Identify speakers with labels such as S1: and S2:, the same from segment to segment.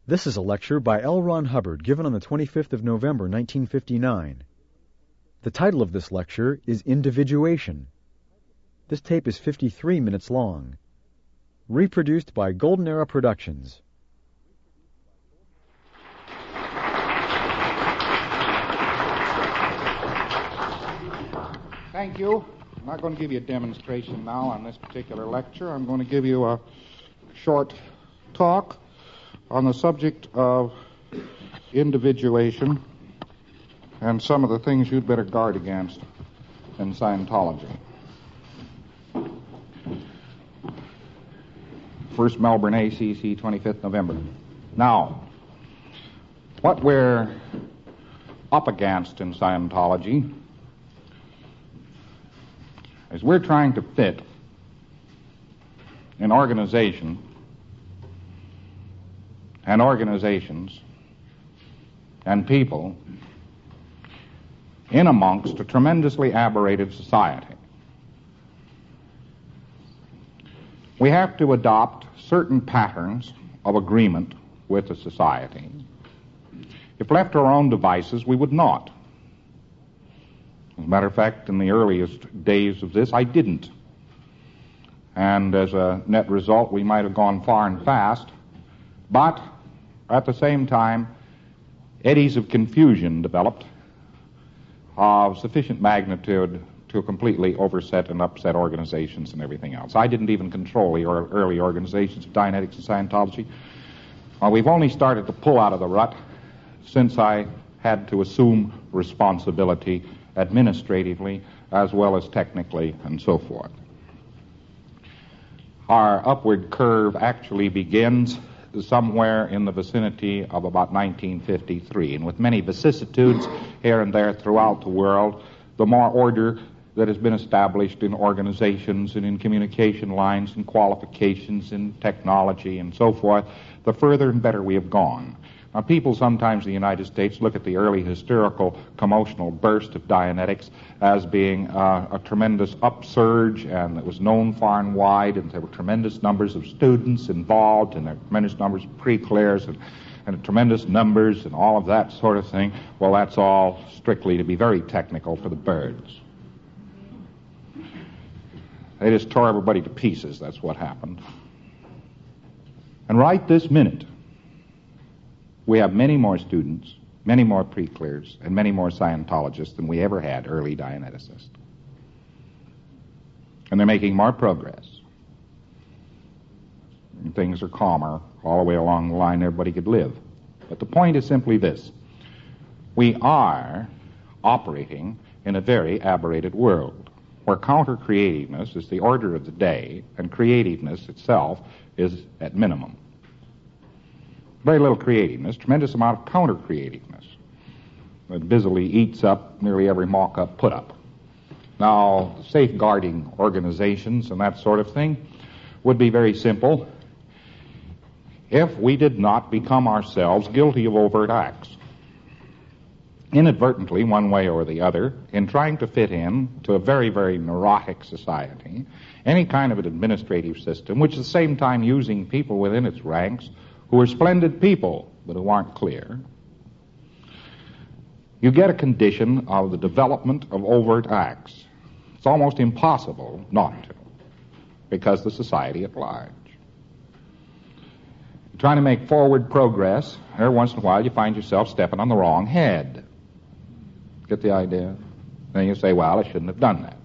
S1: This is a lecture by L. Ron Hubbard given on the 25th of November, 1959. The title of this lecture is Individuation. This tape is 53 minutes long. Reproduced by Golden Era Productions.
S2: Thank you. I'm not going to give you a demonstration now on this particular lecture. I'm going to give you a short talk on the subject of individuation and some of the things you'd better guard against in Scientology. First Melbourne ACC, 25th November. Now, what we're up against in Scientology is we're trying to fit an organization and organizations and people in amongst a tremendously aberrated society. We have to adopt certain patterns of agreement with the society. If left to our own devices, we would not. As a matter of fact, in the earliest days of this, I didn't. And as a net result, we might have gone far and fast, but at the same time, eddies of confusion developed of sufficient magnitude to completely overset and upset organizations and everything else. I didn't even control the early organizations of Dianetics and Scientology. We've only started to pull out of the rut since I had to assume responsibility administratively as well as technically and so forth. Our upward curve actually begins somewhere in the vicinity of about 1953, and with many vicissitudes here and there throughout the world, the more order that has been established in organizations and in communication lines and qualifications in technology and so forth, the further and better we have gone. Now, people sometimes in the United States look at the early hysterical, commotional burst of Dianetics as being a tremendous upsurge, and it was known far and wide, and there were tremendous numbers of students involved, and there were tremendous numbers of pre-clears, and tremendous numbers, and all of that sort of thing. Well, that's all strictly, to be very technical, for the birds. They just tore everybody to pieces. That's what happened. And right this minute, we have many more students, many more pre-clears, and many more Scientologists than we ever had early Dianeticists. And they're making more progress. And things are calmer all the way along the line everybody could live. But the point is simply this. We are operating in a very aberrated world, where counter-creativeness is the order of the day, and creativeness itself is at minimum. Very little creativeness, tremendous amount of counter-creativeness that busily eats up nearly every mock-up put-up. Now, safeguarding organizations and that sort of thing would be very simple if we did not become ourselves guilty of overt acts. Inadvertently, one way or the other, in trying to fit in to a very, very neurotic society, any kind of an administrative system, which at the same time using people within its ranks who are splendid people, but who aren't clear, you get a condition of the development of overt acts. It's almost impossible not to, because the society at large. You're trying to make forward progress, every once in a while you find yourself stepping on the wrong head. Get the idea? Then you say, well, I shouldn't have done that.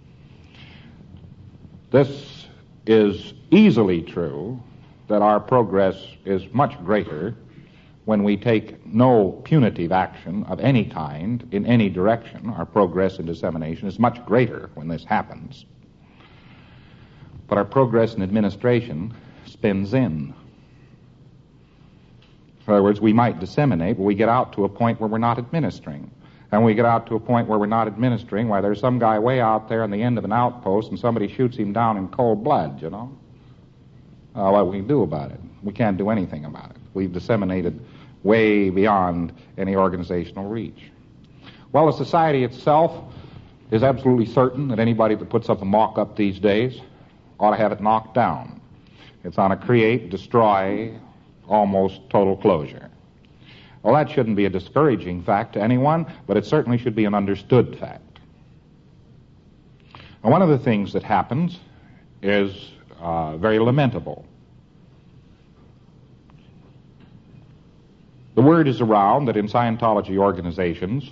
S2: This is easily true, that our progress is much greater when we take no punitive action of any kind in any direction. Our progress in dissemination is much greater when this happens. But our progress in administration spins in. In other words, we might disseminate, but we get out to a point where we're not administering. And when we get out to a point where we're not administering, why, there's some guy way out there on the end of an outpost and somebody shoots him down in cold blood, you know. What we can do about it? We can't do anything about it. We've disseminated way beyond any organizational reach. Well, the society itself is absolutely certain that anybody that puts up a mock-up these days ought to have it knocked down. It's on a create, destroy, almost total closure. Well, that shouldn't be a discouraging fact to anyone, but it certainly should be an understood fact. Now, one of the things that happens is very lamentable. The word is around that in Scientology organizations,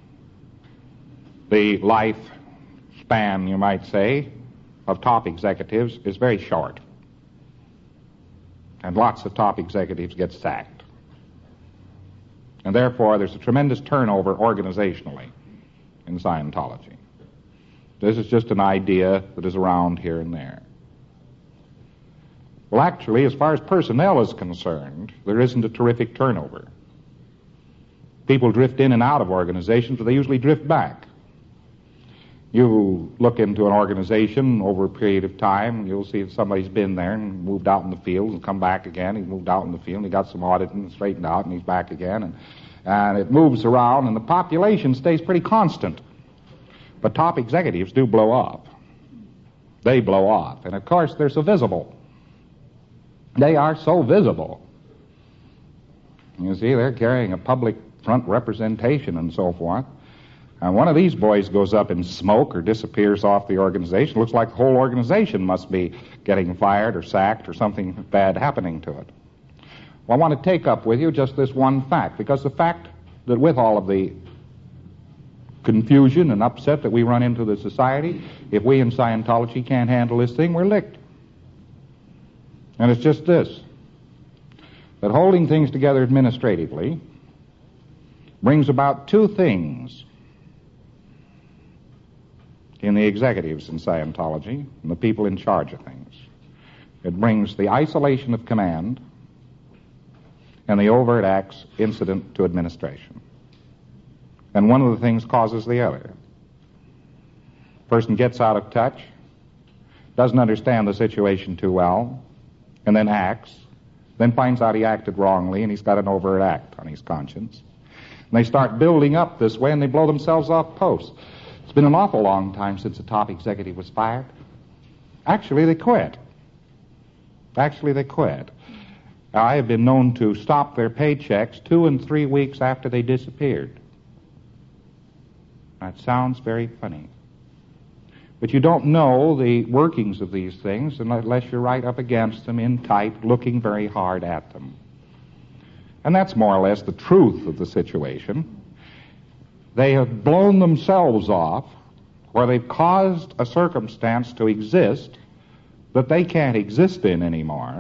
S2: the life span, you might say, of top executives is very short. And lots of top executives get sacked. And therefore, there's a tremendous turnover organizationally in Scientology. This is just an idea that is around here and there. Well, actually, as far as personnel is concerned, there isn't a terrific turnover. People drift in and out of organizations, but they usually drift back. You look into an organization over a period of time, you'll see that somebody's been there and moved out in the field and come back again. He moved out in the field and he got some auditing and straightened out and he's back again. And it moves around and the population stays pretty constant. But top executives do blow up. They blow off. And of course, they're so visible. They are so visible. You see, they're carrying a public front representation and so forth. And one of these boys goes up in smoke or disappears off the organization. Looks like the whole organization must be getting fired or sacked or something bad happening to it. Well, I want to take up with you just this one fact, because the fact that with all of the confusion and upset that we run into the society, if we in Scientology can't handle this thing, we're licked. And it's just this, that holding things together administratively brings about two things in the executives in Scientology and the people in charge of things. It brings the isolation of command and the overt acts incident to administration. And one of the things causes the other. Person gets out of touch, doesn't understand the situation too well, and then acts, then finds out he acted wrongly and he's got an overt act on his conscience. And they start building up this way and they blow themselves off post. It's been an awful long time since a top executive was fired. Actually, they quit. I have been known to stop their paychecks 2 and 3 weeks after they disappeared. That sounds very funny. But you don't know the workings of these things unless you're right up against them in tight, looking very hard at them. And that's more or less the truth of the situation. They have blown themselves off where they've caused a circumstance to exist that they can't exist in anymore.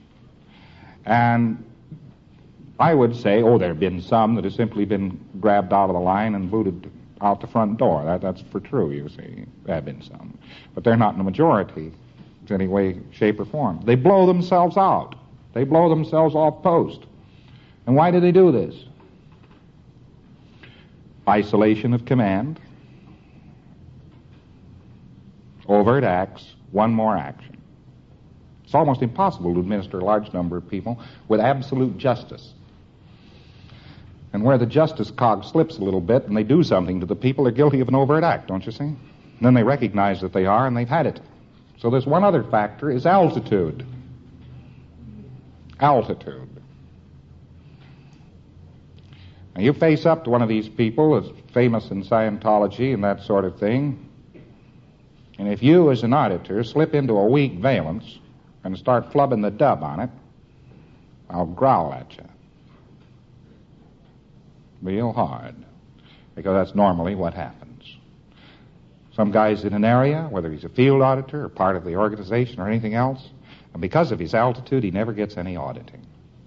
S2: And I would say, there have been some that have simply been grabbed out of the line and booted out the front door. That's for true, you see. There have been some. But they're not in the majority in any way, shape, or form. They blow themselves out. They blow themselves off post. And why do they do this? Isolation of command, overt acts, one more action. It's almost impossible to administer a large number of people with absolute justice. And where the justice cog slips a little bit and they do something to the people, they're guilty of an overt act, don't you see? And then they recognize that they are and they've had it. So there's one other factor, is altitude. Altitude. Now you face up to one of these people that's famous in Scientology and that sort of thing, and if you as an auditor slip into a weak valence and start flubbing the dub on it, I'll growl at you. Real hard. Because that's normally what happens. Some guy's in an area, whether he's a field auditor or part of the organization or anything else, and because of his altitude, he never gets any auditing.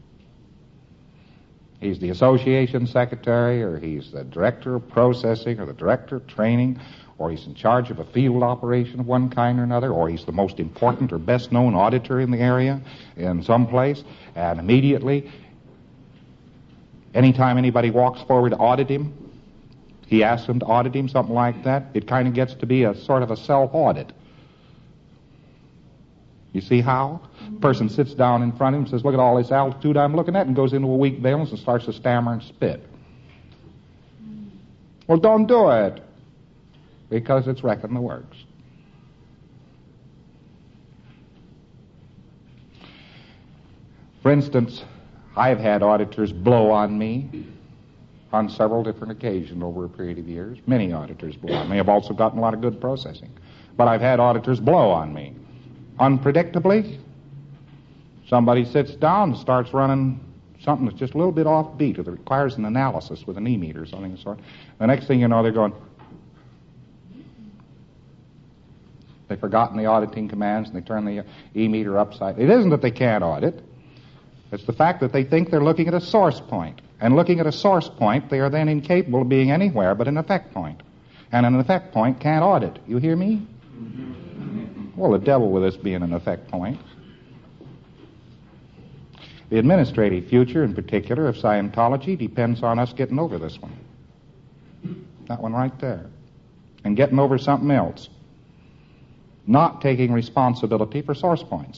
S2: He's the association secretary, or he's the director of processing, or the director of training, or he's in charge of a field operation of one kind or another, or he's the most important or best-known auditor in the area in some place, and immediately, anytime anybody walks forward to audit him, he asks them to audit him, something like that, it kind of gets to be a sort of a self-audit. You see how? The person sits down in front of him and says, look at all this altitude I'm looking at, and goes into a weak valence and starts to stammer and spit. Well, don't do it, because it's wrecking the works. For instance, I've had auditors blow on me on several different occasions over a period of years. Many auditors blow on me. I've also gotten a lot of good processing. But I've had auditors blow on me. Unpredictably, somebody sits down and starts running something that's just a little bit offbeat, that requires an analysis with an E-meter or something of the sort. The next thing you know, they're going, they've forgotten the auditing commands and they turn the E-meter upside. It isn't that they can't audit. It's the fact that they think they're looking at a source point. And looking at a source point, they are then incapable of being anywhere but an effect point. And an effect point can't audit. You hear me? Well, the devil with this being an effect point. The administrative future, in particular, of Scientology depends on us getting over this one. That one right there. And getting over something else. Not taking responsibility for source points.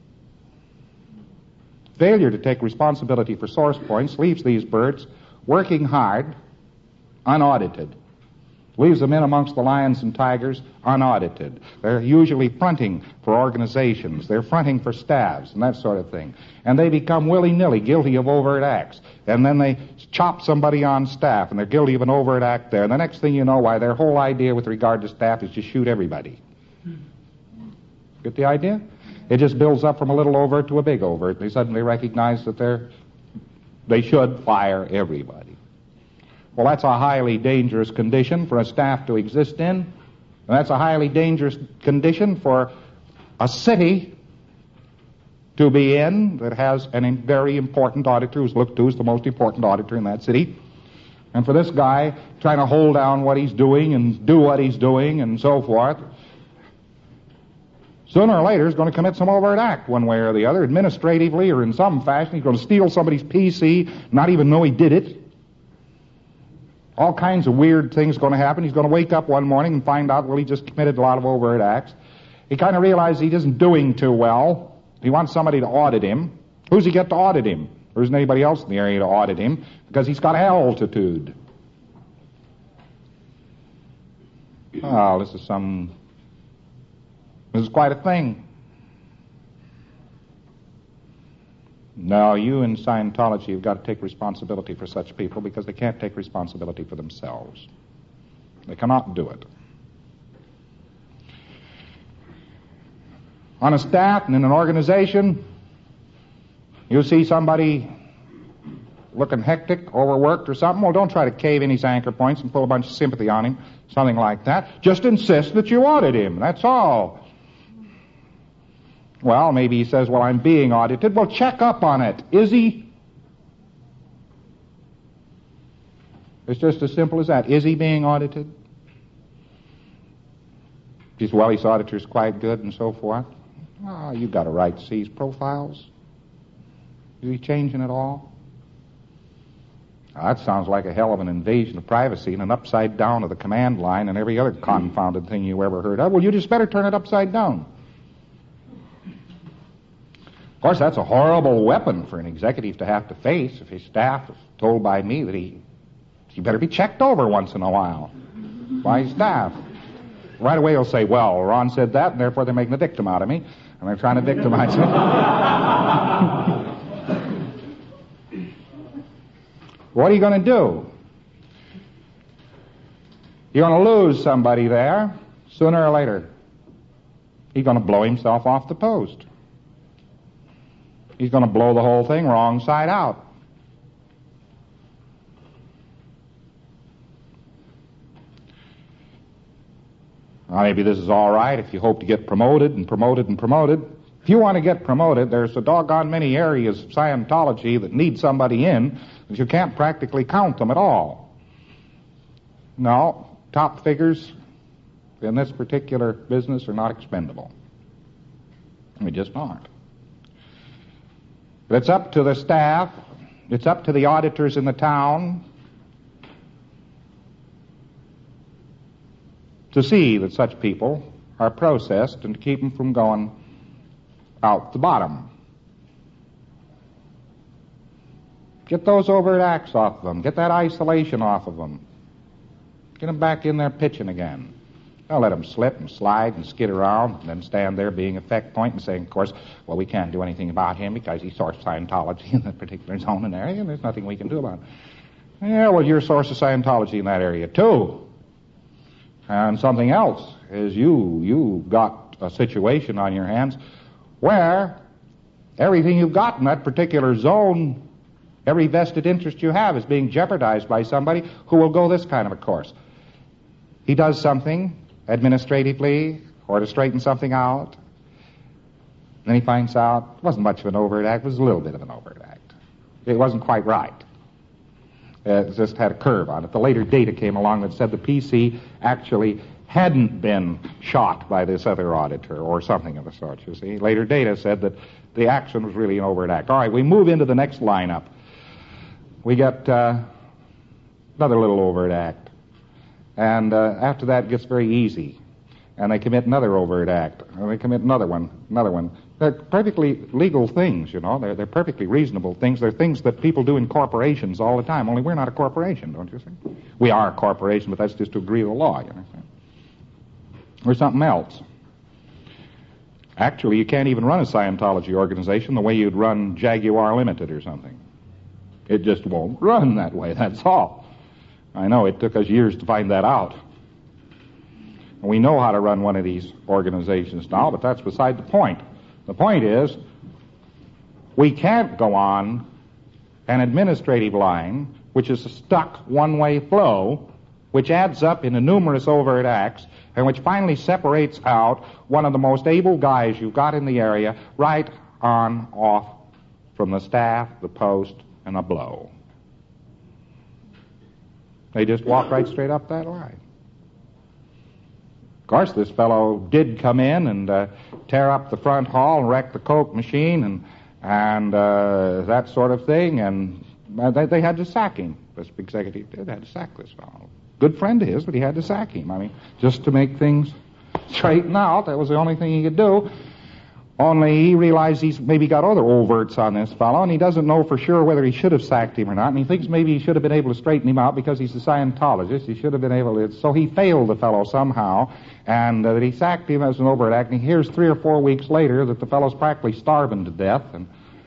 S2: Failure to take responsibility for source points leaves these birds working hard, unaudited. Leaves them in amongst the lions and tigers unaudited. They're usually fronting for organizations. They're fronting for staffs and that sort of thing. And they become willy-nilly guilty of overt acts. And then they chop somebody on staff and they're guilty of an overt act there. And the next thing you know, why, their whole idea with regard to staff is to shoot everybody. Get the idea? It just builds up from a little overt to a big overt. They suddenly recognize that they should fire everybody. Well, that's a highly dangerous condition for a staff to exist in. And that's a highly dangerous condition for a city to be in that has a very important auditor who's looked to as the most important auditor in that city. And for this guy trying to hold down what he's doing and do what he's doing and so forth, sooner or later, he's going to commit some overt act one way or the other, administratively or in some fashion. He's going to steal somebody's PC, not even know he did it. All kinds of weird things going to happen. He's going to wake up one morning and find out, well, he just committed a lot of overt acts. He kind of realizes he isn't doing too well. He wants somebody to audit him. Who's he get to audit him? There isn't anybody else in the area to audit him because he's got altitude. Oh, this is quite a thing. Now, you in Scientology have got to take responsibility for such people because they can't take responsibility for themselves. They cannot do it. On a staff and in an organization, you see somebody looking hectic, overworked or something, well, don't try to cave in his anchor points and pull a bunch of sympathy on him, something like that. Just insist that you audit him, that's all. Well, maybe he says, well, I'm being audited. Well, check up on it. Is he? It's just as simple as that. Is he being audited? He says, well, his auditor's quite good and so forth. Oh, you got a right to see his profiles. Is he changing at all? Now, that sounds like a hell of an invasion of privacy and an upside down of the command line and every other confounded thing you ever heard of. Well, you just better turn it upside down. Of course, that's a horrible weapon for an executive to have to face if his staff is told by me that he better be checked over once in a while by his staff. Right away he'll say, well, Ron said that, and therefore they're making a victim out of me, and they're trying to victimize me. What are you going to do? You're going to lose somebody there sooner or later. He's going to blow himself off the post. He's going to blow the whole thing wrong side out. Now, maybe this is all right if you hope to get promoted and promoted and promoted. If you want to get promoted, there's a doggone many areas of Scientology that need somebody in that you can't practically count them at all. No, top figures in this particular business are not expendable. We just aren't. But it's up to the staff, it's up to the auditors in the town to see that such people are processed and to keep them from going out the bottom. Get those overt acts off of them. Get that isolation off of them. Get them back in there pitching again. I'll let them slip and slide and skid around and then stand there being effect point and saying, of course, well, we can't do anything about him because he's source of Scientology in that particular zone and area, and there's nothing we can do about it. Yeah, well, you're a source of Scientology in that area, too. And something else is you got a situation on your hands where everything you've got in that particular zone, every vested interest you have is being jeopardized by somebody who will go this kind of a course. He does something administratively or to straighten something out. Then he finds out it wasn't much of an overt act, it was a little bit of an overt act. It wasn't quite right. It just had a curve on it. The later data came along that said the PC actually hadn't been shot by this other auditor or something of the sort, you see. Later data said that the action was really an overt act. All right, we move into the next lineup. We get another little overt act. And after that it gets very easy. And they commit another overt act. And they commit another one. They're perfectly legal things, you know. They're perfectly reasonable things. They're things that people do in corporations all the time, only we're not a corporation, don't you see? We are a corporation, but that's just to agree with the law, you understand? Or something else. Actually, you can't even run a Scientology organization the way you'd run Jaguar Limited or something. It just won't run that way, that's all. I know, it took us years to find that out. We know how to run one of these organizations now, but that's beside the point. The point is, we can't go on an administrative line which is a stuck one-way flow, which adds up into numerous overt acts, and which finally separates out one of the most able guys you've got in the area right on off from the staff, the post, and the blow. They just walk right straight up that line. Of course, this fellow did come in and tear up the front hall and wreck the Coke machine and that sort of thing, and they had to sack him. This executive did had to sack this fellow. Good friend of his, but he had to sack him. I mean, just to make things straighten out, that was the only thing he could do. Only he realized he's maybe got other overts on this fellow, and he doesn't know for sure whether he should have sacked him or not, and he thinks maybe he should have been able to straighten him out because he's a Scientologist. He should have been able to, so he failed the fellow somehow, and that he sacked him as an overt act, and he hears 3 or 4 weeks later that the fellow's practically starving to death, and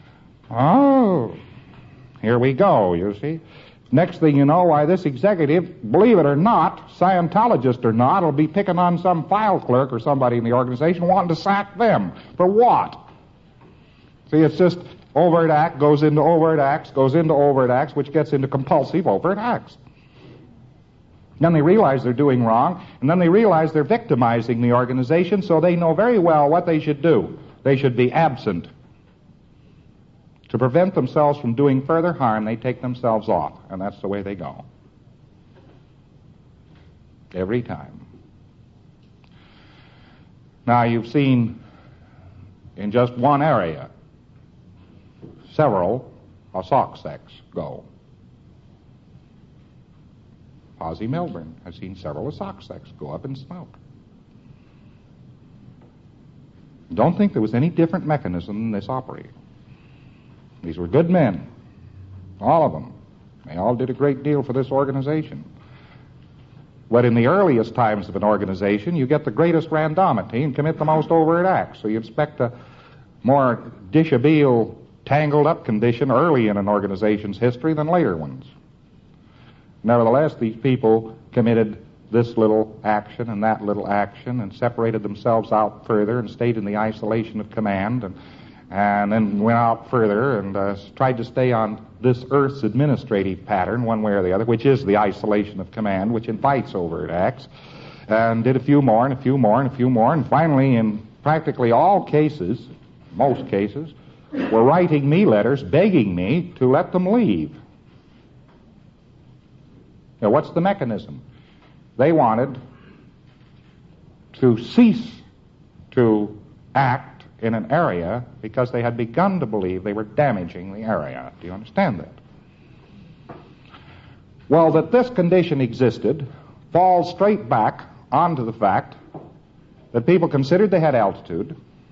S2: here we go, you see. Next thing you know, why, this executive, believe it or not, Scientologist or not, will be picking on some file clerk or somebody in the organization wanting to sack them. For what? See, it's just overt act goes into overt acts, goes into overt acts, which gets into compulsive overt acts. Then they realize they're doing wrong, and then they realize they're victimizing the organization, so they know very well what they should do. They should be absent. To prevent themselves from doing further harm, they take themselves off, and that's the way they go. Every time. Now, you've seen in just one area several sock sects go. Ozzie Milburn has seen several sock sects go up in smoke. Don't think there was any different mechanism than this operated. These were good men, all of them. They all did a great deal for this organization. But in the earliest times of an organization, you get the greatest randomity and commit the most overt acts. So you expect a more dishabille, tangled-up condition early in an organization's history than later ones. Nevertheless, these people committed this little action and that little action and separated themselves out further and stayed in the isolation of command and then went out further and tried to stay on this Earth's administrative pattern one way or the other, which is the isolation of command, which invites overt acts, and did a few more and a few more and a few more, and finally in practically all cases, most cases, were writing me letters begging me to let them leave. Now, what's the mechanism? They wanted to cease to act in an area because they had begun to believe they were damaging the area. Do you understand that? Well, that this condition existed falls straight back onto the fact that people considered they had altitude,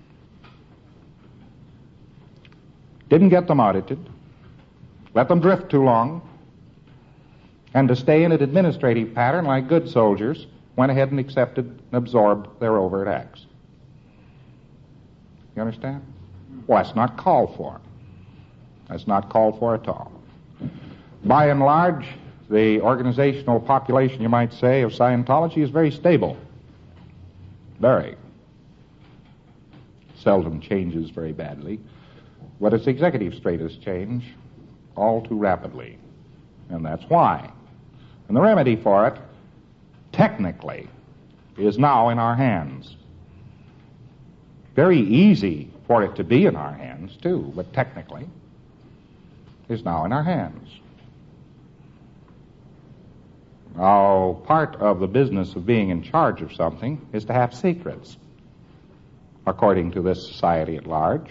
S2: didn't get them audited, let them drift too long, and to stay in an administrative pattern like good soldiers went ahead and accepted and absorbed their overt acts. You understand? Well, that's not called for. That's not called for at all. By and large, the organizational population, you might say, of Scientology is very stable. Very. Seldom changes very badly. But its executive status change all too rapidly. And that's why. And the remedy for it, technically, is now in our hands. Very easy for it to be in our hands, too, but technically is now in our hands. Now, part of the business of being in charge of something is to have secrets, according to this society at large.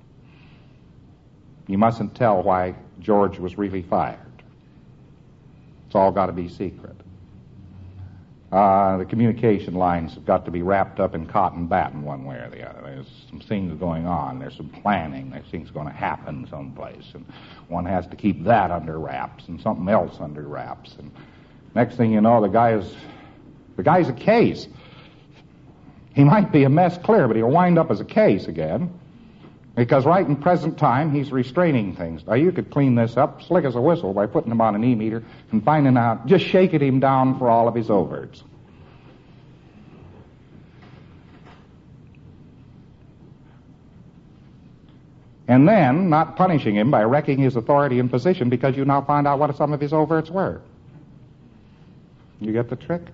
S2: You mustn't tell why George was really fired. It's all got to be secret. The communication lines have got to be wrapped up in cotton batting one way or the other. There's some things going on. There's some planning. There's things going to happen someplace. And one has to keep that under wraps and something else under wraps. And next thing you know, the guy's a case. He might be a mess clear, but he'll wind up as a case again. Because right in present time, he's restraining things. Now, you could clean this up slick as a whistle by putting him on an E-meter and finding out, just shaking him down for all of his overts. And then not punishing him by wrecking his authority and position because you now find out what some of his overts were. You get the trick?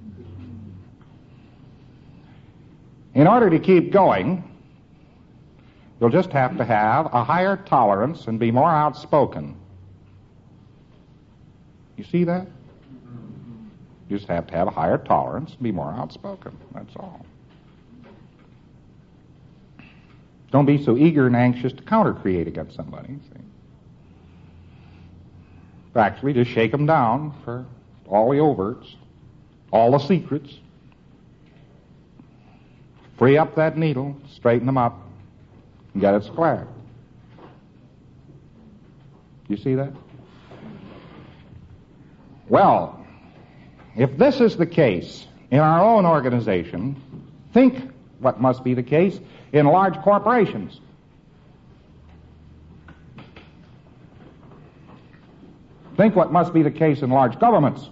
S2: In order to keep going, you'll just have to have a higher tolerance and be more outspoken. You see that? You just have to have a higher tolerance and be more outspoken. That's all. Don't be so eager and anxious to counter-create against somebody. See? Actually, just shake them down for all the overts, all the secrets. Free up that needle, straighten them up, and get it squared. You see that? Well, if this is the case in our own organization, think what must be the case in large corporations. Think what must be the case in large governments.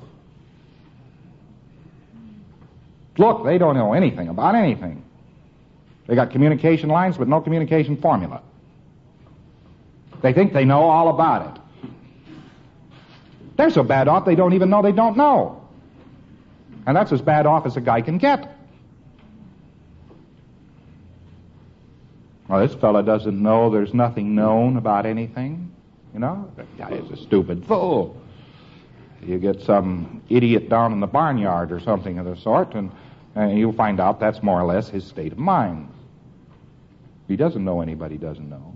S2: Look, they don't know anything about anything. They got communication lines but no communication formula. They think they know all about it. They're so bad off they don't even know they don't know. And that's as bad off as a guy can get. Well, this fella doesn't know there's nothing known about anything. You know, that guy is a stupid fool. You get some idiot down in the barnyard or something of the sort, and you'll find out that's more or less his state of mind. He doesn't know anybody doesn't know.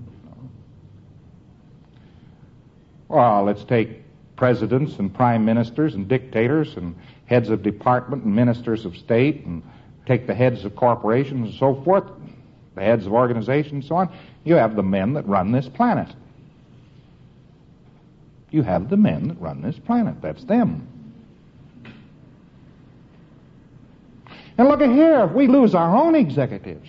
S2: Well, let's take presidents and prime ministers and dictators and heads of department and ministers of state, and take the heads of corporations and so forth, the heads of organizations and so on. You have the men that run this planet. You have the men that run this planet. That's them. And look at here, if we lose our own executives,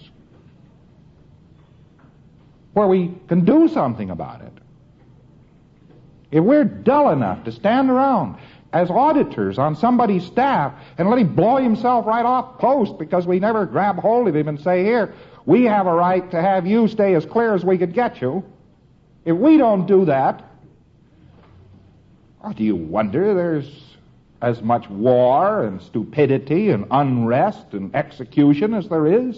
S2: where we can do something about it, if we're dull enough to stand around as auditors on somebody's staff and let him blow himself right off post because we never grab hold of him and say, here, we have a right to have you stay as clear as we could get you. If we don't do that, do you wonder there's as much war and stupidity and unrest and execution as there is?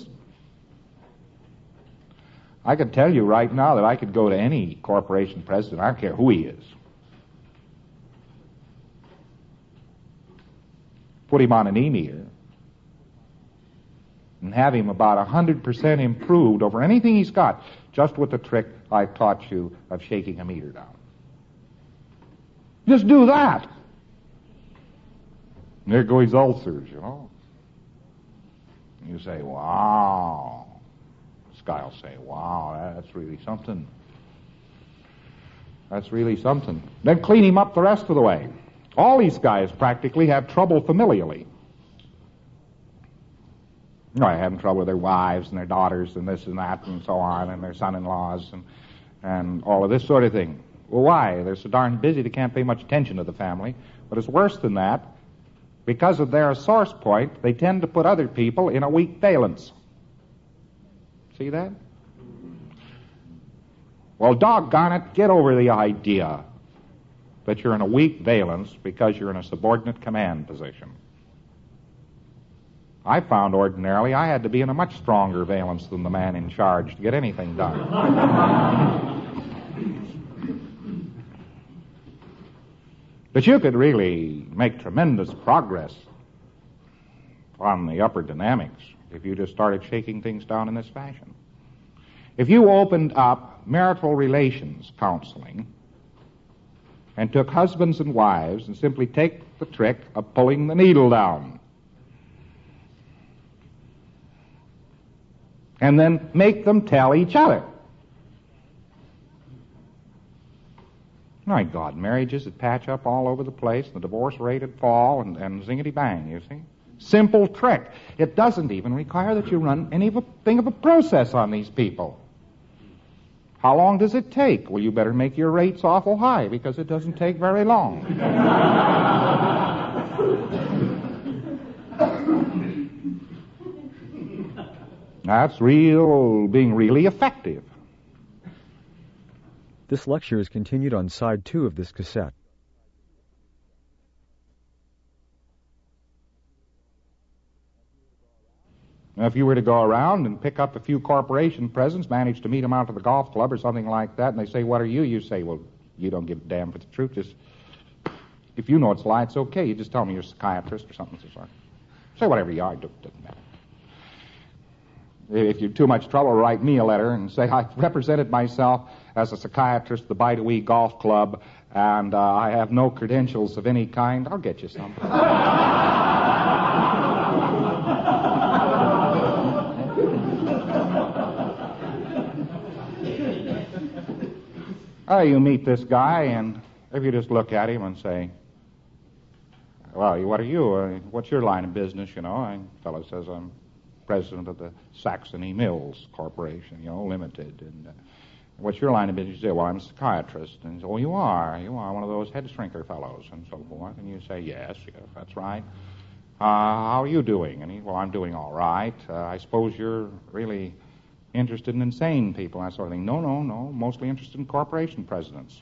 S2: I could tell you right now that I could go to any corporation president, I don't care who he is, put him on an E-meter, and have him about 100% improved over anything he's got, just with the trick I taught you of shaking a meter down. Just do that. And there go his ulcers, you know. You say, wow. This guy will say, wow, that's really something. That's really something. Then clean him up the rest of the way. All these guys practically have trouble familially. having trouble with their wives and their daughters and this and that and so on, and their son-in-laws and all of this sort of thing. Well, why? They're so darn busy they can't pay much attention to the family. But it's worse than that. Because of their source point, they tend to put other people in a weak valence. See that? Well, doggone it, get over the idea that you're in a weak valence because you're in a subordinate command position. I found ordinarily I had to be in a much stronger valence than the man in charge to get anything done. But you could really make tremendous progress on the upper dynamics if you just started shaking things down in this fashion. If you opened up marital relations counseling and took husbands and wives and simply take the trick of pulling the needle down and then make them tell each other. My God, marriages would patch up all over the place, and the divorce rate would fall, and zingity-bang, you see. Simple trick. It doesn't even require that you run anything of a process on these people. How long does it take? Well, you better make your rates awful high, because it doesn't take very long. That's being really effective.
S1: This lecture is continued on side 2 of this cassette.
S2: Now, if you were to go around and pick up a few corporation presidents, manage to meet them out to the golf club or something like that, and they say, "What are you?" You say, "Well, you don't give a damn for the truth. Just, if you know it's a lie, it's okay. You just tell me you're a psychiatrist or something of the sort. Say whatever you are, it doesn't matter. If you're too much trouble, write me a letter and say, I represented myself as a psychiatrist at the Bidewee Golf Club, and I have no credentials of any kind. I'll get you some. You meet this guy, and if you just look at him and say, "Well, what are you? What's your line of business?" And the fellow says, "I'm president of the Saxony Mills Corporation, Limited. And what's your line of business?" You say, "Well, I'm a psychiatrist." And he says, "Oh, you are one of those head shrinker fellows," and so forth. And you say, yes, that's right. How are you doing? And well, I'm doing all right. I suppose you're really interested in insane people, that sort of thing. No, mostly interested in corporation presidents.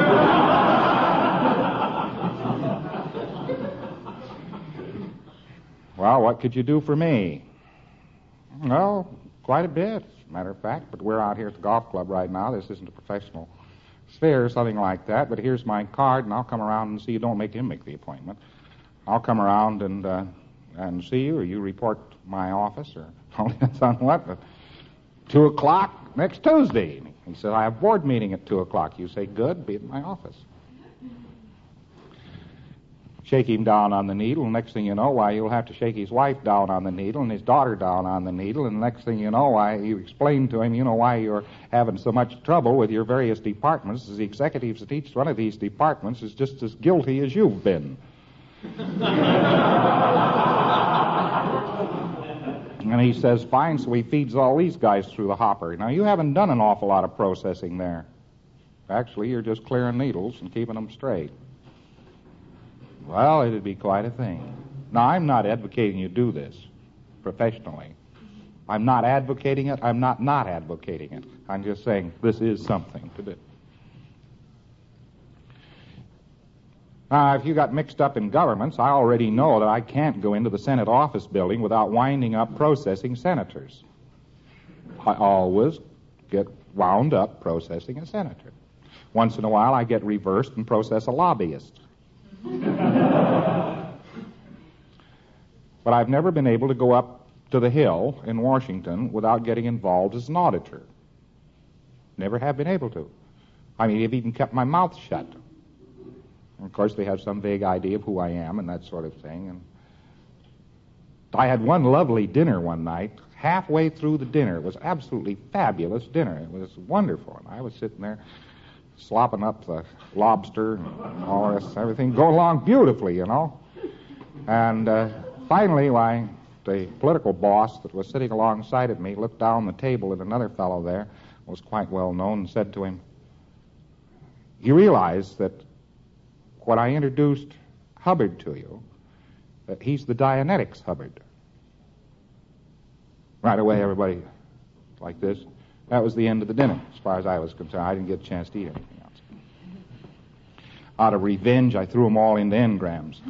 S2: Well, what could you do for me? Well, quite a bit, as a matter of fact, but we're out here at the golf club right now. This isn't a professional sphere or something like that, but here's my card, and I'll come around and see you. Don't make him make the appointment. I'll come around and see you, or you report to my office, or that's on what? 2 o'clock next Tuesday. He said, I have a board meeting at 2 o'clock. You say, good, be at my office. Shake him down on the needle, and next thing you know, why, you'll have to shake his wife down on the needle and his daughter down on the needle, and next thing you know, why, you explain to him, why you're having so much trouble with your various departments, as the executives at each one of these departments is just as guilty as you've been. And he says, fine, so he feeds all these guys through the hopper. Now, you haven't done an awful lot of processing there. Actually, you're just clearing needles and keeping them straight. Well, it'd be quite a thing. Now, I'm not advocating you do this professionally. I'm not advocating it. I'm not advocating it. I'm just saying this is something to do. Now, if you got mixed up in governments, I already know that I can't go into the Senate office building without winding up processing senators. I always get wound up processing a senator. Once in a while, I get reversed and process a lobbyist. But I've never been able to go up to the Hill in Washington without getting involved as an auditor. Never have been able to. I mean, I've even kept my mouth shut. And of course, they have some vague idea of who I am and that sort of thing. And I had one lovely dinner one night. Halfway through the dinner, it was absolutely fabulous dinner. It was wonderful. And I was sitting there slopping up the lobster and all this, everything going along beautifully, And finally, to a political boss that was sitting alongside of me looked down the table at another fellow there, was quite well known, and said to him, "You realize that when I introduced Hubbard to you, that he's the Dianetics Hubbard?" Right away, everybody like this. That was the end of the dinner, as far as I was concerned. I didn't get a chance to eat anything else. Out of revenge, I threw them all into engrams.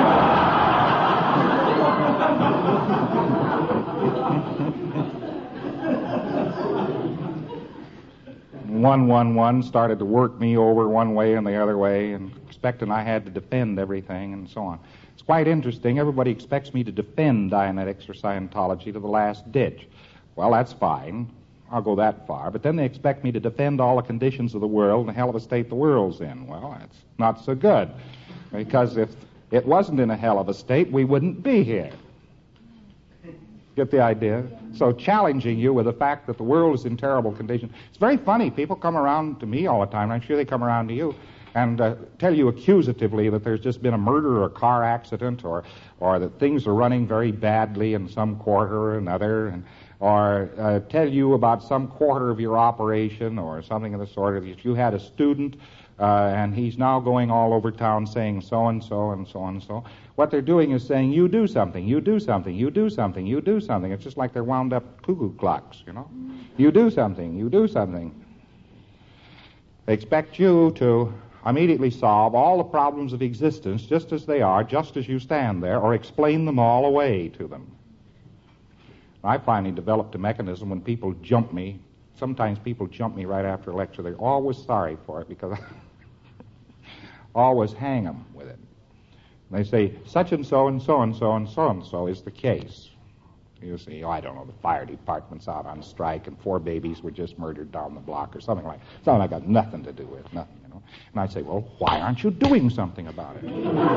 S2: 111 started to work me over one way and the other way, and expecting I had to defend everything and so on. It's quite interesting. Everybody expects me to defend Dianetics or Scientology to the last ditch. Well, that's fine. I'll go that far. But then they expect me to defend all the conditions of the world and the hell of a state the world's in. Well, that's not so good. Because if it wasn't in a hell of a state, we wouldn't be here. Get the idea? So challenging you with the fact that the world is in terrible condition. It's very funny. People come around to me all the time, and I'm sure they come around to you, and tell you accusatively that there's just been a murder or a car accident, or that things are running very badly in some quarter or another, or tell you about some quarter of your operation or something of the sort. If you had a student and he's now going all over town saying so-and-so and so-and-so, what they're doing is saying, you do something, you do something, you do something, you do something. It's just like they're wound up cuckoo clocks, you know. You do something, you do something. They expect you to immediately solve all the problems of existence just as they are, just as you stand there, or explain them all away to them. I finally developed a mechanism when people jump me. Sometimes people jump me right after a lecture. They're always sorry for it because I always hang them with it. And they say, such and so and so and so and so and so is the case. You say, I don't know, the fire department's out on strike and 4 babies were just murdered down the block or something like that. Something I got nothing to do with, nothing, you know. And I say, well, why aren't you doing something about it?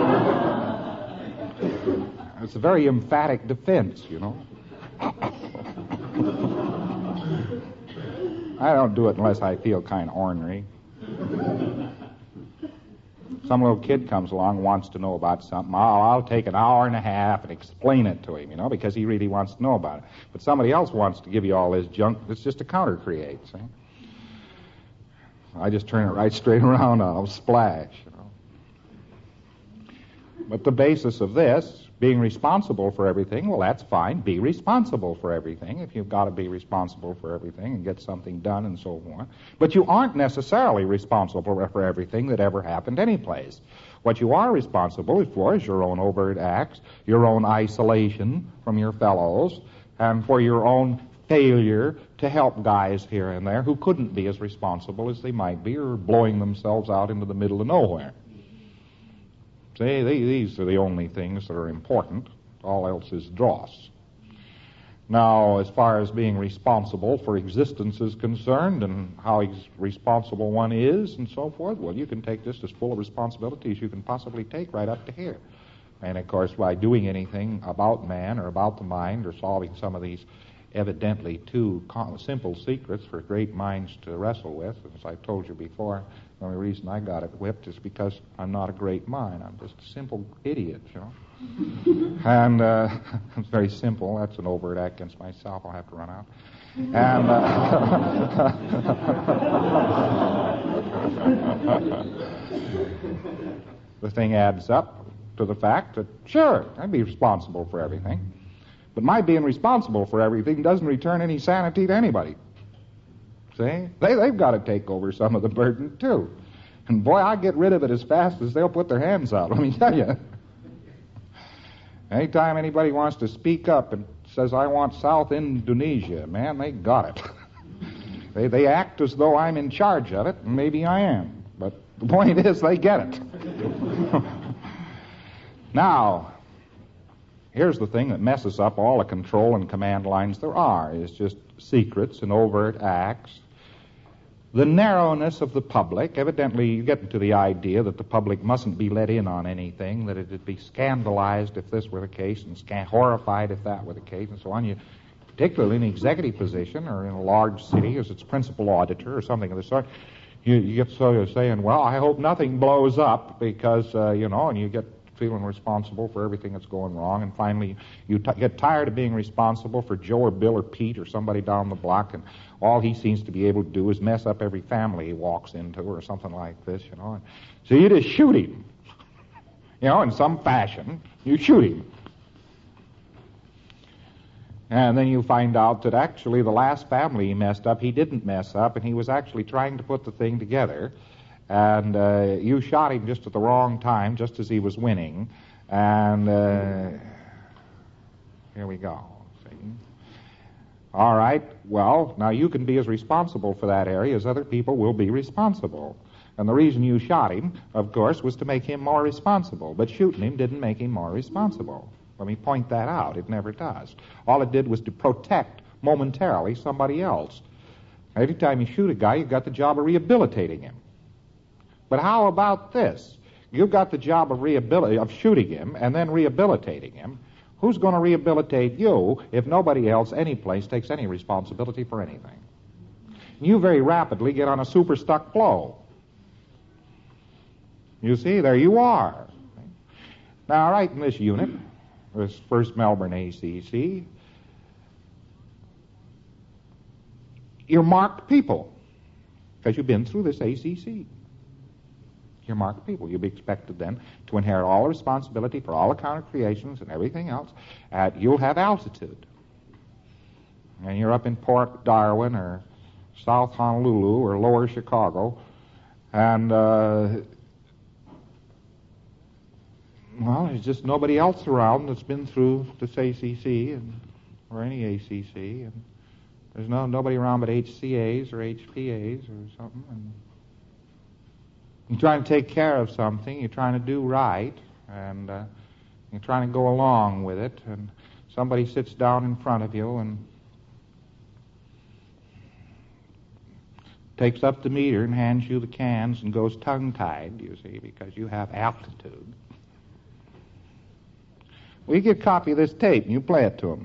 S2: It's a very emphatic defense, you know. I don't do it unless I feel kind of ornery. Some little kid comes along, wants to know about something. I'll take an hour and a half and explain it to him, you know, because he really wants to know about it. But somebody else wants to give you all this junk that's just a counter-create, see? I just turn it right straight around on him, splash, you know. But the basis of this, being responsible for everything, well, that's fine. Be responsible for everything if you've got to be responsible for everything and get something done and so forth. But you aren't necessarily responsible for everything that ever happened anyplace. What you are responsible for is your own overt acts, your own isolation from your fellows, and for your own failure to help guys here and there who couldn't be as responsible as they might be, or blowing themselves out into the middle of nowhere. See, these are the only things that are important. All else is dross. Now, as far as being responsible for existence is concerned and how responsible one is and so forth, well, you can take just as full a responsibility as you can possibly take right up to here. And, of course, by doing anything about man or about the mind or solving some of these evidently too simple secrets for great minds to wrestle with, as I told you before, the only reason I got it whipped is because I'm not a great mind. I'm just a simple idiot, you know. And it's very simple. That's an overt act against myself. I'll have to run out. And the thing adds up to the fact that, sure, I'd be responsible for everything. But my being responsible for everything doesn't return any sanity to anybody. See? They've got to take over some of the burden, too. And, boy, I get rid of it as fast as they'll put their hands out, let me tell you. Anytime anybody wants to speak up and says, I want South Indonesia, man, they got it. They act as though I'm in charge of it, and maybe I am. But the point is, they get it. Now, here's the thing that messes up all the control and command lines there are. It's just secrets and overt acts. The narrowness of the public. Evidently, you get into the idea that the public mustn't be let in on anything, that it would be scandalized if this were the case, and horrified if that were the case, and so on. You, particularly in an executive position or in a large city as its principal auditor or something of the sort, you get so you're saying, well, I hope nothing blows up because, you know, and you get feeling responsible for everything that's going wrong, and finally you get tired of being responsible for Joe or Bill or Pete or somebody down the block, and all he seems to be able to do is mess up every family he walks into or something like this, And so you just shoot him, in some fashion. You shoot him. And then you find out that actually the last family he messed up, he didn't mess up, and he was actually trying to put the thing together. And you shot him just at the wrong time, just as he was winning. And here we go. See? All right, well, now you can be as responsible for that area as other people will be responsible. And the reason you shot him, of course, was to make him more responsible. But shooting him didn't make him more responsible. Let me point that out. It never does. All it did was to protect momentarily somebody else. Every time you shoot a guy, you've got the job of rehabilitating him. But how about this? You've got the job of shooting him and then rehabilitating him. Who's going to rehabilitate you if nobody else, any place, takes any responsibility for anything? You very rapidly get on a super stuck flow. You see, there you are. Now, right in this unit, this first Melbourne ACC, you're marked people because you've been through this ACC. You're marked people. You'll be expected then to inherit all the responsibility for all the counter creations and everything else. You'll have altitude. And you're up in Port Darwin or South Honolulu or Lower Chicago, and there's just nobody else around that's been through this ACC or any ACC, and there's nobody around but HCAs or HPAs or something. And you're trying to take care of something, you're trying to do right, and you're trying to go along with it, and somebody sits down in front of you and takes up the meter and hands you the cans and goes tongue-tied, you see, because you have altitude. Well, you get a copy of this tape and you play it to him.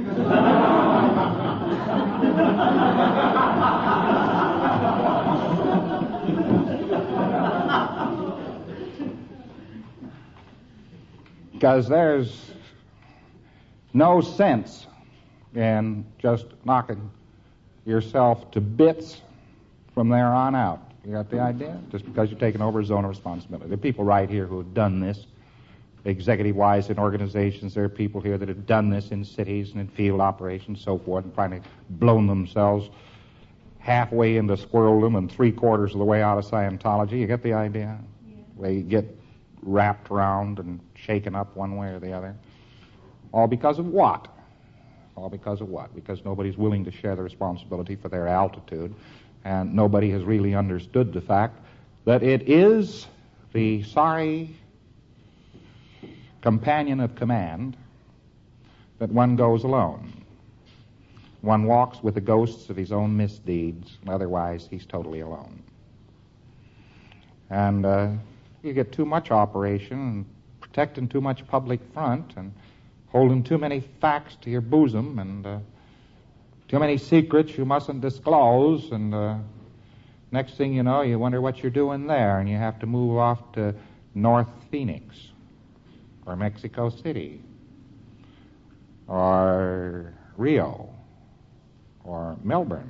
S2: Because there's no sense in just knocking yourself to bits from there on out. You got the idea? Just because you're taking over a zone of responsibility. There are people right here who have done this, executive-wise in organizations. There are people here that have done this in cities and in field operations, so forth, and finally blown themselves halfway into squirreldom and three-quarters of the way out of Scientology. You get the idea? Yeah. They get wrapped around and shaken up one way or the other. All because of what? All because of what? Because nobody's willing to share the responsibility for their altitude, and nobody has really understood the fact that it is the sorry companion of command that one goes alone. One walks with the ghosts of his own misdeeds, and otherwise he's totally alone. And you get too much operation and protecting too much public front and holding too many facts to your bosom and too many secrets you mustn't disclose, and next thing you know, you wonder what you're doing there, and you have to move off to North Phoenix or Mexico City or Rio or Melbourne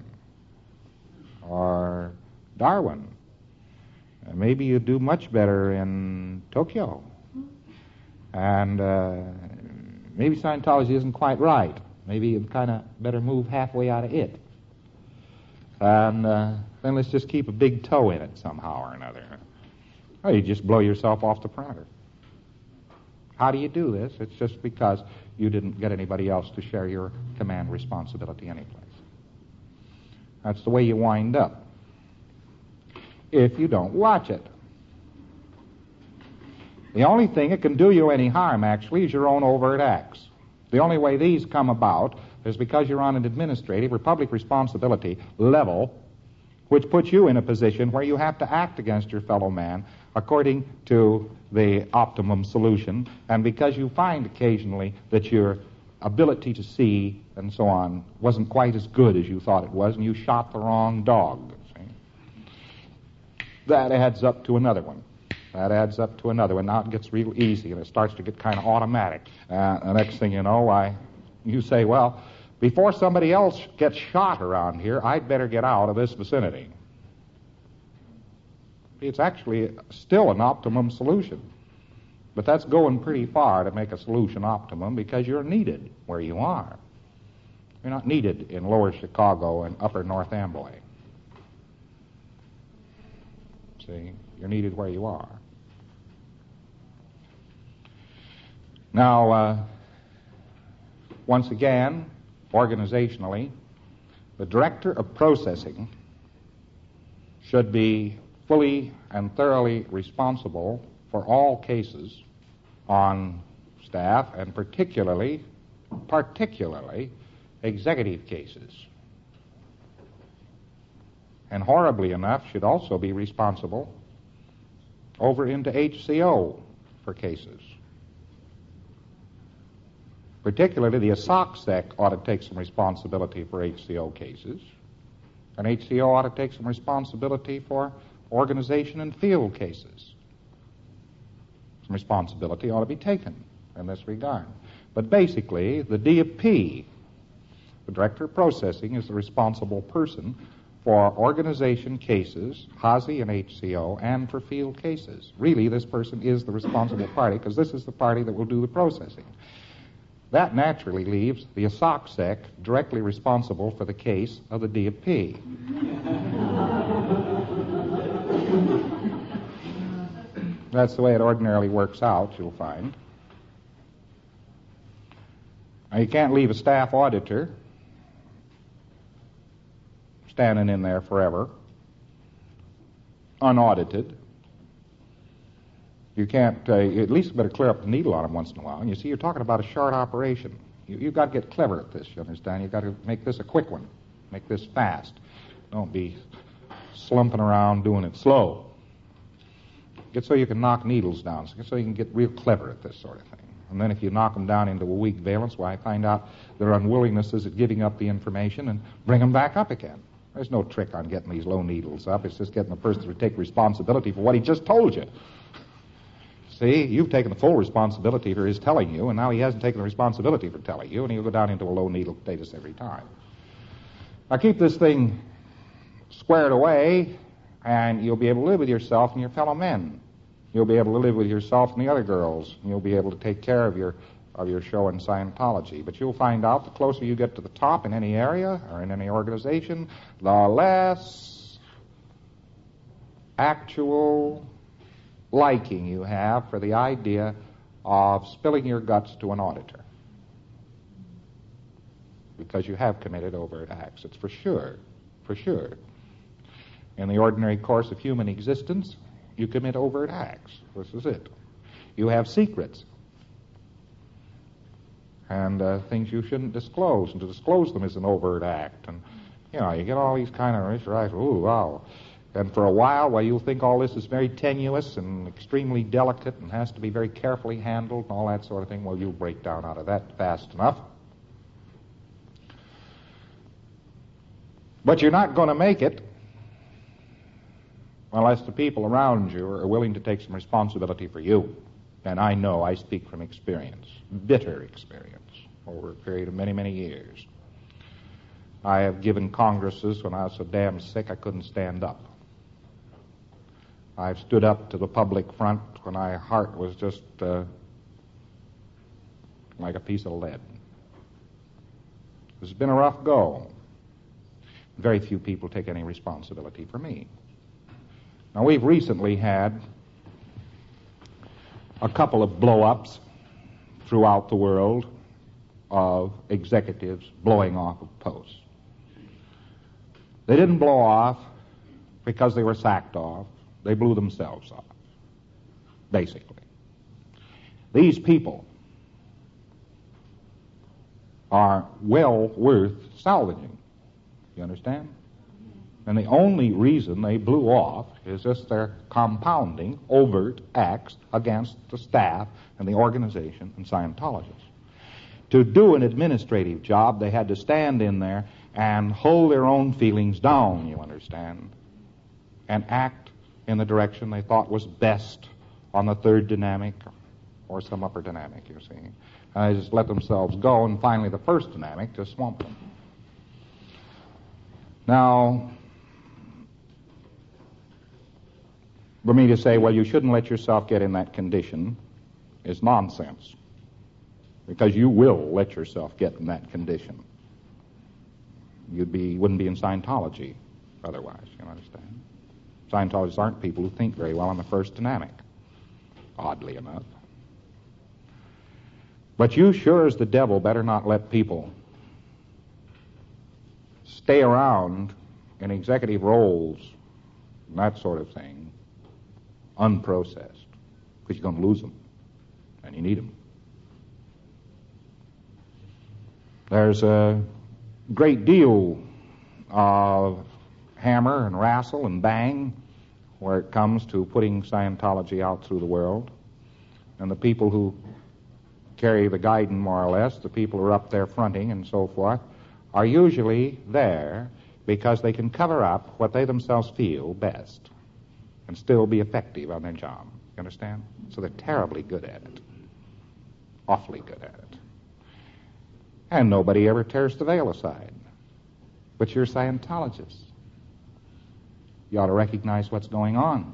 S2: or Darwin. Maybe you do much better in Tokyo. And maybe Scientology isn't quite right. Maybe you kind of better move halfway out of it. And then let's just keep a big toe in it somehow or another. Or you just blow yourself off the perimeter. How do you do this? It's just because you didn't get anybody else to share your command responsibility anyplace. That's the way you wind up if you don't watch it. The only thing that can do you any harm, actually, is your own overt acts. The only way these come about is because you're on an administrative or public responsibility level, which puts you in a position where you have to act against your fellow man according to the optimum solution, and because you find occasionally that your ability to see and so on wasn't quite as good as you thought it was, and you shot the wrong dog. See? That adds up to another one. That adds up to another one. Now it gets real easy, and it starts to get kind of automatic. The next thing you know, you say, well, before somebody else gets shot around here, I'd better get out of this vicinity. It's actually still an optimum solution. But that's going pretty far to make a solution optimum, because you're needed where you are. You're not needed in lower Chicago and upper North Amboy. See, you're needed where you are. Now, once again, organizationally, the director of processing should be fully and thoroughly responsible for all cases on staff, and particularly executive cases. And horribly enough, should also be responsible over into HCO for cases. Particularly, the ASOCSEC ought to take some responsibility for HCO cases, and HCO ought to take some responsibility for organization and field cases. Some responsibility ought to be taken in this regard. But basically, the DFP, the Director of Processing, is the responsible person for organization cases, HASI and HCO, and for field cases. Really, this person is the responsible party, because this is the party that will do the processing. That naturally leaves the ASOCSEC directly responsible for the case of the DFP. That's the way it ordinarily works out, you'll find. Now, you can't leave a staff auditor standing in there forever, unaudited. You can't, at least better clear up the needle on him once in a while. And you see, you're talking about a short operation. You've got to get clever at this, you understand? You've got to make this a quick one. Make this fast. Don't be slumping around doing it slow. Get so you can knock needles down, so you can get real clever at this sort of thing. And then if you knock them down into a weak valence, why, find out their unwillingnesses at giving up the information and bring them back up again. There's no trick on getting these low needles up. It's just getting the person to take responsibility for what he just told you. See, you've taken the full responsibility for his telling you, and now he hasn't taken the responsibility for telling you, and he'll go down into a low needle status every time. Now keep this thing squared away, and you'll be able to live with yourself and your fellow men. You'll be able to live with yourself and the other girls, and you'll be able to take care of your show in Scientology. But you'll find out the closer you get to the top in any area or in any organization, the less actual liking you have for the idea of spilling your guts to an auditor, because you have committed overt acts. It's for sure. In the ordinary course of human existence, you commit overt acts. This is it. You have secrets and things you shouldn't disclose, and to disclose them is an overt act. And you get all these kind of ooh, wow. And for a while, you'll think all this is very tenuous and extremely delicate and has to be very carefully handled and all that sort of thing. Well, you'll break down out of that fast enough. But you're not going to make it unless the people around you are willing to take some responsibility for you. And I know, I speak from experience, bitter experience, over a period of many, many years. I have given congresses when I was so damn sick I couldn't stand up. I've stood up to the public front when my heart was just like a piece of lead. It's been a rough go. Very few people take any responsibility for me. Now, we've recently had a couple of blow-ups throughout the world of executives blowing off of posts. They didn't blow off because they were sacked off. They blew themselves off, basically. These people are well worth salvaging. You understand? And the only reason they blew off is just their compounding overt acts against the staff and the organization and Scientologists. To do an administrative job, they had to stand in there and hold their own feelings down, you understand, and act in the direction they thought was best on the third dynamic or some upper dynamic, you see. And they just let themselves go, and finally the first dynamic just swamped them. Now, for me to say, well, you shouldn't let yourself get in that condition is nonsense, because you will let yourself get in that condition. Wouldn't be in Scientology otherwise, you understand? Scientologists aren't people who think very well on the first dynamic, oddly enough. But you sure as the devil better not let people stay around in executive roles and that sort of thing unprocessed, because you're going to lose them, and you need them. There's a great deal of hammer and wrestle and bang where it comes to putting Scientology out through the world. And the people who carry the guidon, more or less, the people who are up there fronting and so forth, are usually there because they can cover up what they themselves feel best and still be effective on their job. You understand? So they're terribly good at it. Awfully good at it. And nobody ever tears the veil aside. But you're Scientologists. You ought to recognize what's going on.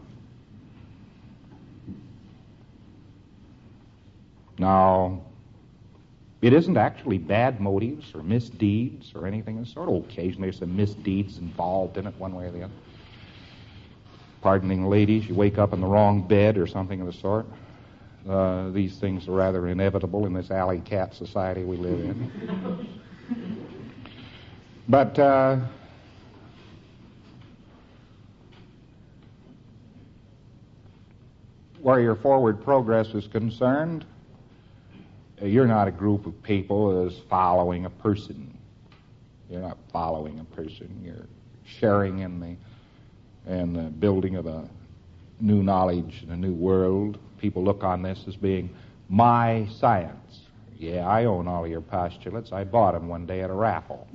S2: Now, it isn't actually bad motives or misdeeds or anything of the sort. Occasionally there's some misdeeds involved in it one way or the other. Pardoning ladies, you wake up in the wrong bed or something of the sort. These things are rather inevitable in this alley cat society we live in. But where your forward progress is concerned, you're not a group of people that's following a person. You're not following a person. You're sharing in the building of a new knowledge and a new world. People look on this as being my science. Yeah, I own all of your postulates. I bought them one day at a raffle.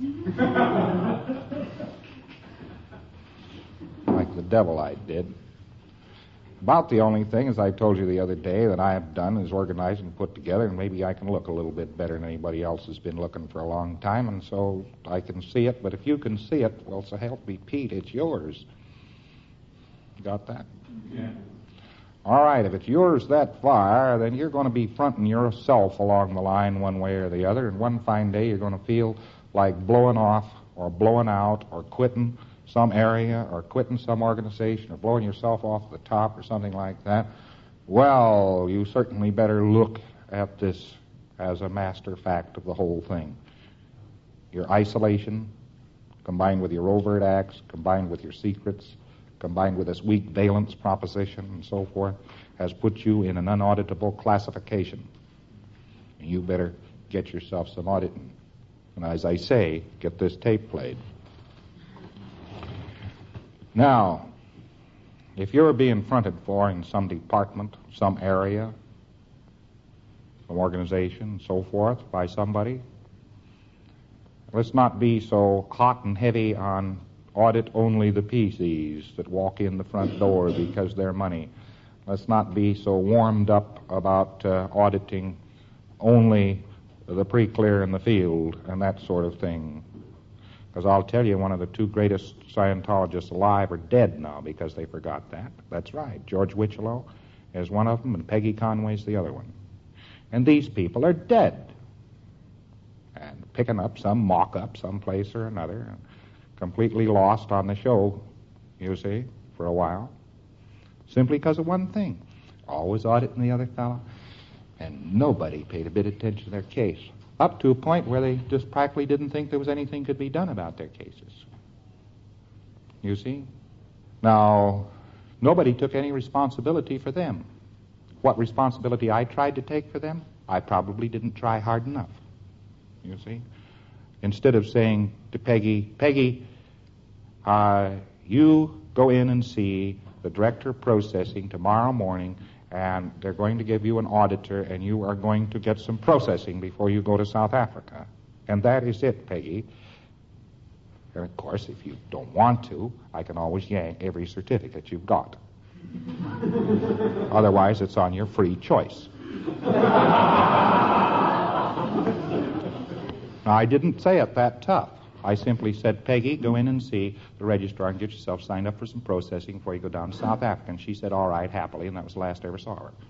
S2: Like the devil I did. About the only thing, as I told you the other day, that I have done is organize and put together, and maybe I can look a little bit better than anybody else has been looking for a long time, and so I can see it. But if you can see it, well, so help me Pete, it's yours. Got that?
S3: Yeah.
S2: All right, if it's yours that far, then you're going to be fronting yourself along the line one way or the other, and one fine day you're going to feel like blowing off or blowing out or quitting some area or quitting some organization or blowing yourself off the top or something like that. Well, you certainly better look at this as a master fact of the whole thing. Your isolation, combined with your overt acts, combined with your secrets, combined with this weak valence proposition and so forth, has put you in an unauditable classification. And you better get yourself some auditing. And as I say, get this tape played. Now, if you're being fronted for in some department, some area, some organization, and so forth, by somebody, let's not be so hot and heavy on audit only the PCs that walk in the front door because they're money. Let's not be so warmed up about auditing only the pre-clear in the field and that sort of thing. Because I'll tell you, one of the two greatest Scientologists alive are dead now because they forgot that. That's right. George Wichlow is one of them, and Peggy Conway's the other one. And these people are dead. And picking up some mock-up someplace or another, completely lost on the show, you see, for a while. Simply because of one thing. Always auditing the other fellow. And nobody paid a bit of attention to their case. Up to a point where they just practically didn't think there was anything could be done about their cases. You see? Now, nobody took any responsibility for them. What responsibility I tried to take for them, I probably didn't try hard enough. You see? Instead of saying to Peggy, you go in and see the director of processing tomorrow morning, and they're going to give you an auditor, and you are going to get some processing before you go to South Africa. And that is it, Peggy. And of course, if you don't want to, I can always yank every certificate you've got. Otherwise, it's on your free choice. Now, I didn't say it that tough. I simply said, Peggy, go in and see the registrar and get yourself signed up for some processing before you go down to South Africa. And she said, all right, happily, and that was the last I ever saw her.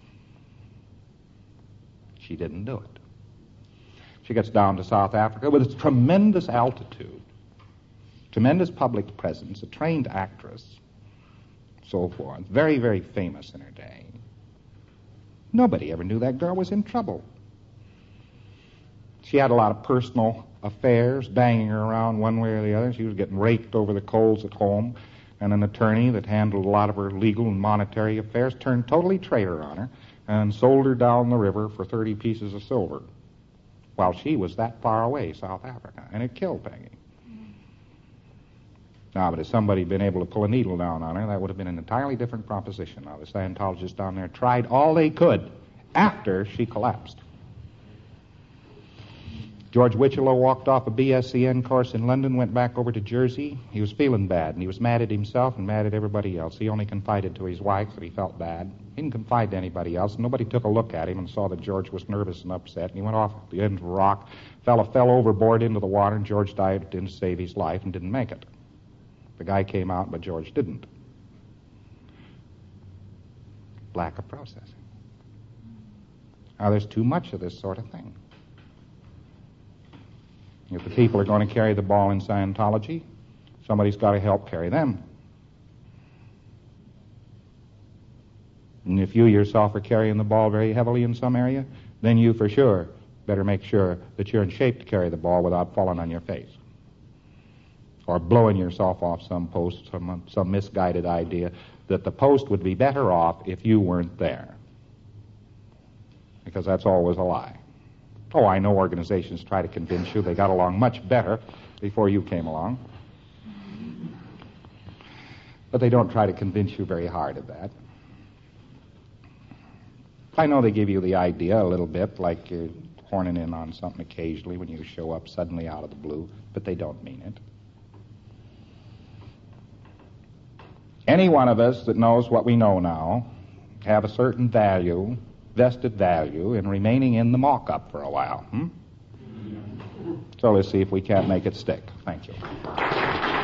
S2: She didn't do it. She gets down to South Africa with a tremendous altitude, tremendous public presence, a trained actress, so forth, very, very famous in her day. Nobody ever knew that girl was in trouble. She had a lot of personal affairs banging her around one way or the other. She was getting raked over the coals at home, and an attorney that handled a lot of her legal and monetary affairs turned totally traitor on her and sold her down the river for 30 pieces of silver while she was that far away, South Africa, and it killed Peggy. Now, but if somebody had been able to pull a needle down on her, that would have been an entirely different proposition. Now, the Scientologists down there tried all they could after she collapsed. George Wichlow walked off a BSCN course in London, went back over to Jersey. He was feeling bad, and he was mad at himself and mad at everybody else. He only confided to his wife that he felt bad. He didn't confide to anybody else. Nobody took a look at him and saw that George was nervous and upset, and he went off the end of a rock. Fella fell overboard into the water, and George dived in to save his life and didn't make it. The guy came out, but George didn't. Lack of processing. Now, there's too much of this sort of thing. If the people are going to carry the ball in Scientology, somebody's got to help carry them. And if you yourself are carrying the ball very heavily in some area, then you for sure better make sure that you're in shape to carry the ball without falling on your face or blowing yourself off some post, some misguided idea that the post would be better off if you weren't there. Because that's always a lie. Oh, I know organizations try to convince you they got along much better before you came along. But they don't try to convince you very hard of that. I know they give you the idea a little bit, like you're horning in on something occasionally when you show up suddenly out of the blue, but they don't mean it. Any one of us that knows what we know now have a certain value, vested value, in remaining in the mock-up for a while. So let's see if we can't make it stick. Thank you.